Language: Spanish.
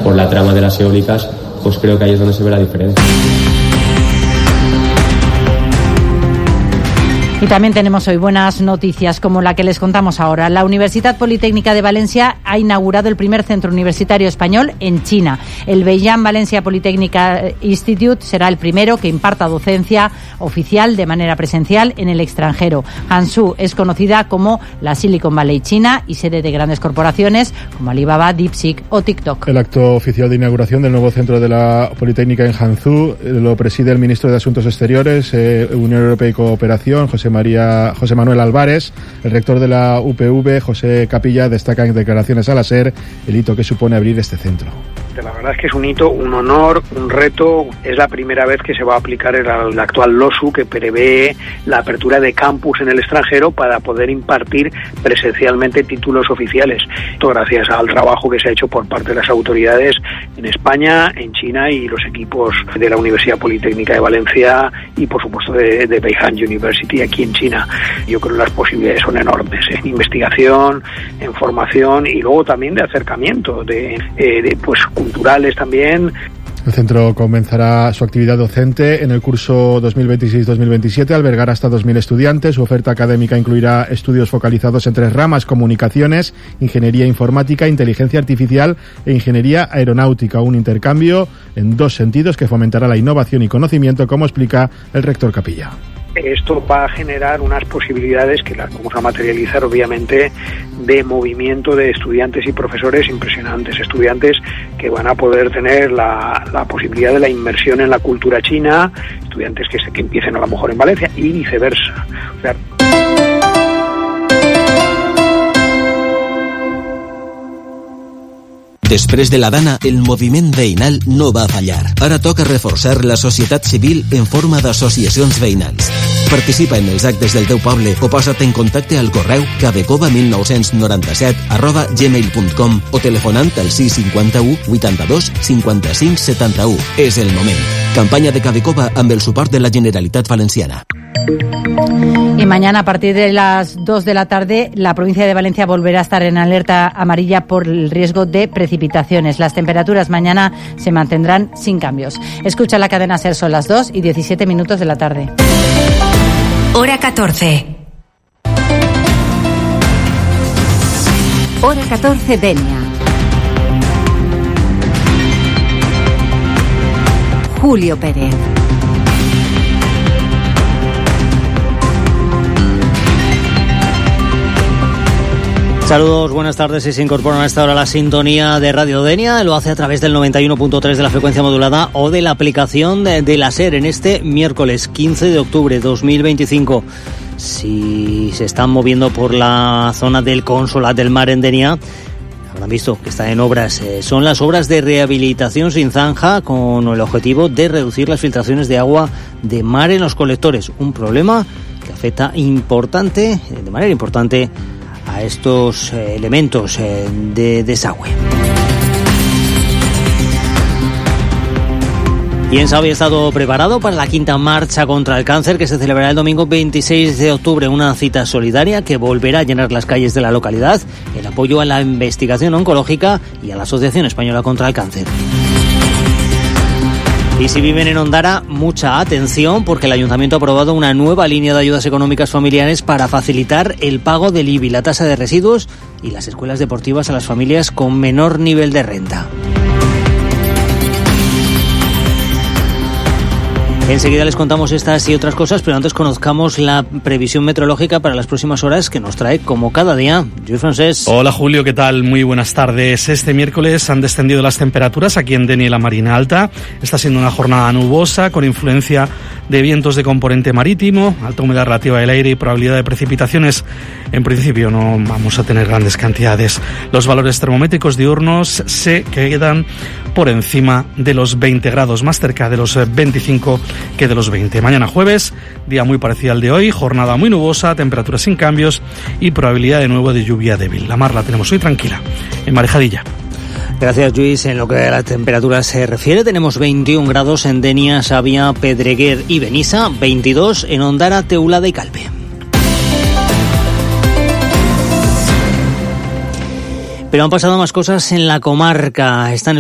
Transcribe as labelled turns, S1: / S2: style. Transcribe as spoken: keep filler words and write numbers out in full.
S1: por la trama de las eólicas, pues creo que ahí es donde se ve la diferencia.
S2: Y también tenemos hoy buenas noticias como la que les contamos ahora. La Universidad Politécnica de Valencia ha inaugurado el primer centro universitario español en China. El Beiyang Valencia Polytechnic Institute será el primero que imparta docencia oficial de manera presencial en el extranjero. Hangzhou es conocida como la Silicon Valley China y sede de grandes corporaciones como Alibaba, DeepSeek o TikTok.
S3: El acto oficial de inauguración del nuevo centro de la Politécnica en Hangzhou lo preside el ministro de Asuntos Exteriores, eh, Unión Europea y Cooperación, José María, José Manuel Álvarez. El rector de la U P V, José Capilla, destaca en declaraciones a la SER el hito que supone abrir este centro.
S4: La verdad es que es un hito, un honor, un reto. Es la primera vez que se va a aplicar el, el actual LOSU, que prevé la apertura de campus en el extranjero para poder impartir presencialmente títulos oficiales. Esto gracias al trabajo que se ha hecho por parte de las autoridades en España, en China y los equipos de la Universidad Politécnica de Valencia y por supuesto de, de Beihang University aquí en China. Yo creo que las posibilidades son enormes en investigación, en formación y luego también de acercamiento, de, eh, de pues culturales también.
S3: El centro comenzará su actividad docente en el curso dos mil veintiséis dos mil veintisiete, albergará hasta dos mil estudiantes. Su oferta académica incluirá estudios focalizados en tres ramas: comunicaciones, ingeniería informática, inteligencia artificial e ingeniería aeronáutica. Un intercambio en dos sentidos que fomentará la innovación y conocimiento, como explica el rector Capilla.
S4: Esto va a generar unas posibilidades que las vamos a materializar obviamente de movimiento de estudiantes y profesores impresionantes, estudiantes que van a poder tener la, la posibilidad de la inmersión en la cultura china, estudiantes que, se, que empiecen a lo mejor en Valencia y viceversa. O sea,
S5: Després de la Dana, el moviment veïnal no va fallar. Ara toca reforçar la societat civil en forma d'associacions veïnals. Participa en els actes del teu poble o posa't en contacte al correu cabecova mil nou-cents noranta-set arroba gmail punt com o telefonant al sis cinquanta-u vuitanta-dos cinquanta-cinc setanta-u. És el moment. Campanya de Cabecova amb el suport de la Generalitat Valenciana.
S2: Y mañana a partir de las dos de la tarde la provincia de Valencia volverá a estar en alerta amarilla por el riesgo de precipitaciones. Las temperaturas mañana se mantendrán sin cambios. Escucha la cadena SER, son las dos y diecisiete minutos de la tarde.
S6: Hora catorce. Hora catorce, Denia. Julio Pérez.
S7: Saludos, buenas tardes. Si se incorporan a esta hora a la sintonía de Radio Denia, lo hace a través del noventa y uno punto tres de la frecuencia modulada o de la aplicación de, de la SER en este miércoles quince de octubre de dos mil veinticinco. Si se están moviendo por la zona del Consolat del Mar en Denia, habrán visto que está en obras. Eh, son las obras de rehabilitación sin zanja con el objetivo de reducir las filtraciones de agua de mar en los colectores. Un problema que afecta importante, de manera importante, a estos eh, elementos eh, de desagüe. Y en Sao había estado preparado para la quinta marcha contra el cáncer que se celebrará el domingo veintiséis de octubre, una cita solidaria que volverá a llenar las calles de la localidad en apoyo a la investigación oncológica y a la Asociación Española contra el Cáncer. Y si viven en Ondara, mucha atención porque el Ayuntamiento ha aprobado una nueva línea de ayudas económicas familiares para facilitar el pago del I B I, la tasa de residuos y las escuelas deportivas a las familias con menor nivel de renta. Enseguida les contamos estas y otras cosas, pero antes conozcamos la previsión meteorológica para las próximas horas que nos trae, como cada día, Lluís Francés.
S8: Hola Julio, ¿qué tal? Muy buenas tardes. Este miércoles han descendido las temperaturas aquí en Denia y la Marina Alta. Está siendo una jornada nubosa con influencia de vientos de componente marítimo, alta humedad relativa del aire y probabilidad de precipitaciones. En principio no vamos a tener grandes cantidades. Los valores termométricos diurnos se quedan por encima de los veinte grados, más cerca de los veinticinco que de los veinte. Mañana jueves, día muy parecido al de hoy, jornada muy nubosa, temperaturas sin cambios y probabilidad de nuevo de lluvia débil. La mar la tenemos hoy tranquila, en Marejadilla.
S7: Gracias, Lluís. En lo que a la temperatura se refiere, tenemos veintiún grados en Denia, Xàbia, Pedreguer y Benissa, veintidós en Ondara, Teulada y Calpe. Pero han pasado más cosas en la comarca. Están